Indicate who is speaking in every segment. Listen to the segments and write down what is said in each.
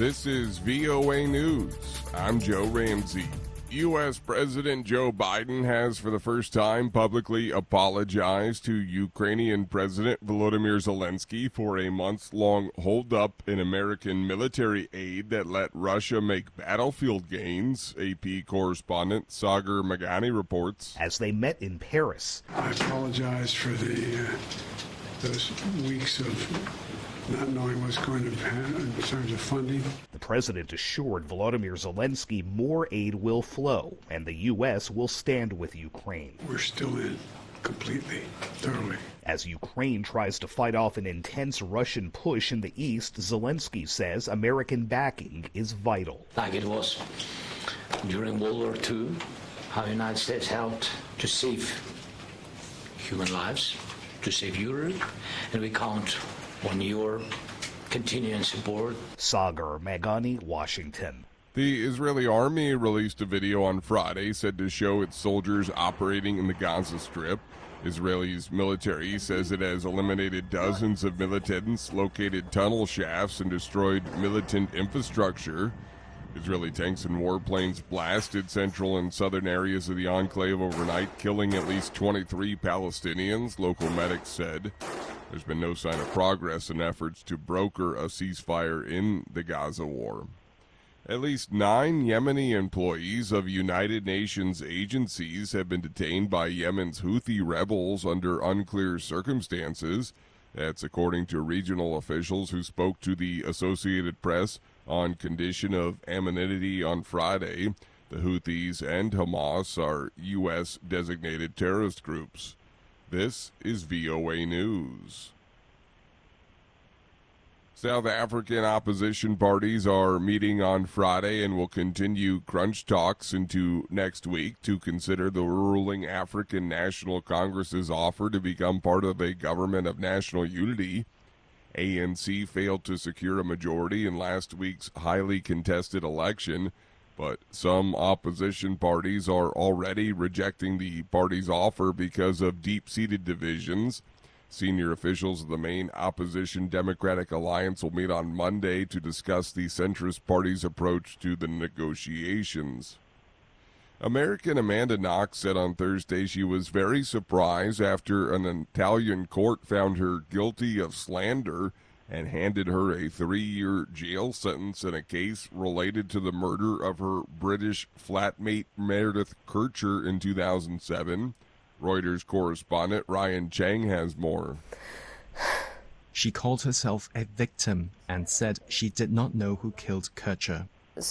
Speaker 1: This is VOA News. I'm Joe Ramsey. U.S. President Joe Biden has for the first time publicly apologized to Ukrainian President Volodymyr Zelensky for a months-long holdup in American military aid that let Russia make battlefield gains, AP correspondent Sagar Meghani reports.
Speaker 2: As they met in Paris.
Speaker 3: I apologize for those weeks of not knowing what's going to happen in terms of funding.
Speaker 2: The president assured Volodymyr Zelensky more aid will flow and the U.S. will stand with Ukraine.
Speaker 3: We're still in completely, thoroughly.
Speaker 2: As Ukraine tries to fight off an intense Russian push in the east, Zelensky says American backing is vital.
Speaker 4: Like it was during World War II, how the United States helped to save human lives, to save Europe, and we count on your continuing support.
Speaker 2: Sagar Meghani, Washington.
Speaker 1: The Israeli army released a video on Friday said to show its soldiers operating in the Gaza Strip. Israel's military says it has eliminated dozens of militants, located tunnel shafts, and destroyed militant infrastructure. Israeli tanks and warplanes blasted central and southern areas of the enclave overnight, killing at least 23 Palestinians, local medics said. There's been no sign of progress in efforts to broker a ceasefire in the Gaza war. At least 9 Yemeni employees of United Nations agencies have been detained by Yemen's Houthi rebels under unclear circumstances. That's according to regional officials who spoke to the Associated Press on condition of anonymity on Friday. The Houthis and Hamas are U.S. designated terrorist groups. This is VOA News. South African opposition parties are meeting on Friday and will continue crunch talks into next week to consider the ruling African National Congress's offer to become part of a government of national unity. ANC failed to secure a majority in last week's highly contested election, but some opposition parties are already rejecting the party's offer because of deep-seated divisions. Senior officials of the main opposition Democratic Alliance will meet on Monday to discuss the centrist party's approach to the negotiations. American Amanda Knox said on Thursday she was very surprised after an Italian court found her guilty of slander and handed her a 3-year jail sentence in a case related to the murder of her British flatmate Meredith Kercher in 2007. Reuters correspondent Ryan Chang has more.
Speaker 5: She called herself a victim and said she did not know who killed Kercher.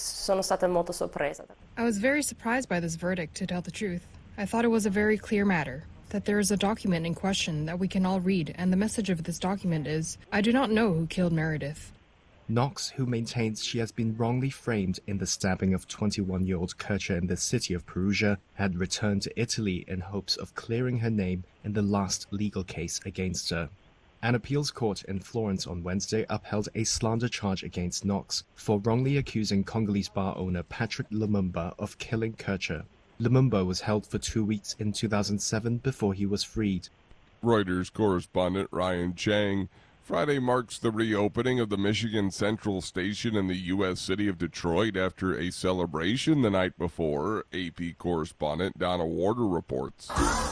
Speaker 6: I was very surprised by this verdict, to tell the truth. I thought it was a very clear matter, that there is a document in question that we can all read, and the message of this document is, I do not know who killed Meredith.
Speaker 5: Knox, who maintains she has been wrongly framed in the stabbing of 21-year-old Kercher in the city of Perugia, had returned to Italy in hopes of clearing her name in the last legal case against her. An appeals court in Florence on Wednesday upheld a slander charge against Knox for wrongly accusing Congolese bar owner Patrick Lumumba of killing Kercher. Lumumba was held for 2 weeks in 2007 before he was freed.
Speaker 1: Reuters correspondent Ryan Chang. Friday marks the reopening of the Michigan Central Station in the U.S. city of Detroit after a celebration the night before. AP correspondent Donna Warder reports.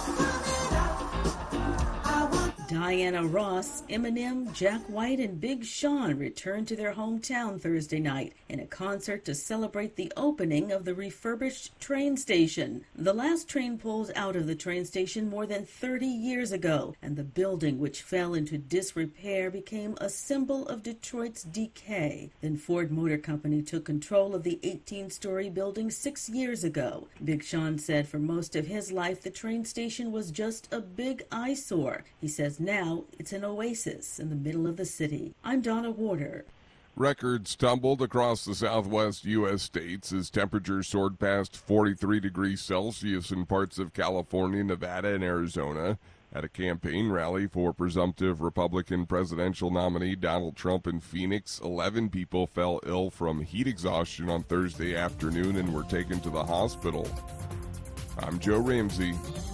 Speaker 7: Diana Ross, Eminem, Jack White, and Big Sean returned to their hometown Thursday night in a concert to celebrate the opening of the refurbished train station. The last train pulled out of the train station more than 30 years ago, and the building, which fell into disrepair, became a symbol of Detroit's decay. Then Ford Motor Company took control of the 18-story building 6 years ago. Big Sean said for most of his life, the train station was just a big eyesore. He says now it's an oasis in the middle of the city. I'm Donna Warder.
Speaker 1: Records tumbled across the southwest U.S. states as temperatures soared past 43 degrees Celsius in parts of California, Nevada, and Arizona. At a campaign rally for presumptive Republican presidential nominee Donald Trump in Phoenix, 11 people fell ill from heat exhaustion on Thursday afternoon and were taken to the hospital. I'm Joe Ramsey.